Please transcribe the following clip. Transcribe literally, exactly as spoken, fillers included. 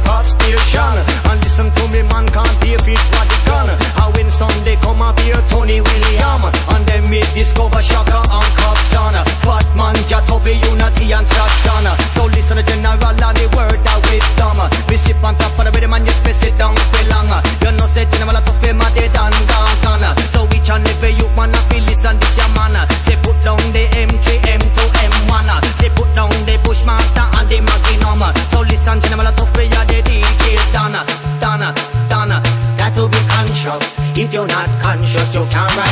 top station. And listen to me, man, can't pay fish what the gun. And when Sunday come up here, Tony William, and then me discover Shaka and Coxon. Fat man, just obey unity and Saxon. So listen to general and the word of wisdom. We sip on top of the rhythm and you space it down for long. You know say general to pay my dead and down. So each and every you man a feel listen this your man. Say put down the M three, M two, M one. Say put down the Bushmaster and the Magnum. So listen general to pay your the D J Donna, Donna, Donna. Got to be conscious. If you're not conscious, you can't ride.